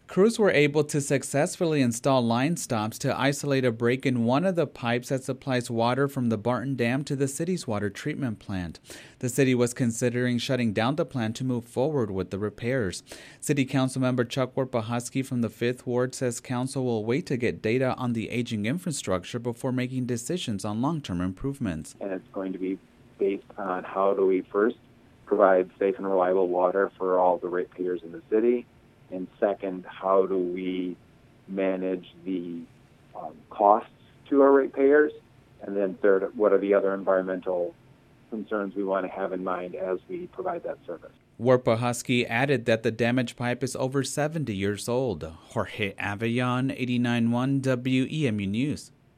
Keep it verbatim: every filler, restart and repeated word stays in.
Crews were able to successfully install line stops to isolate a break in one of the pipes that supplies water from the Barton Dam to the city's water treatment plant. The city was considering shutting down the plant to move forward with the repairs. City Council member Chuck Warpahosky from the fifth Ward says council will wait to get data on the aging infrastructure before making decisions on long-term improvements. And it's going to be based on how do we first provide safe and reliable water for all the ratepayers in the city, and second, how do we manage the um, costs to our ratepayers, and then third, what are the other environmental concerns we want to have in mind as we provide that service. Warpahosky added that the damaged pipe is over seventy years old. Jorge Avellon, eighty-nine point one W E M U News.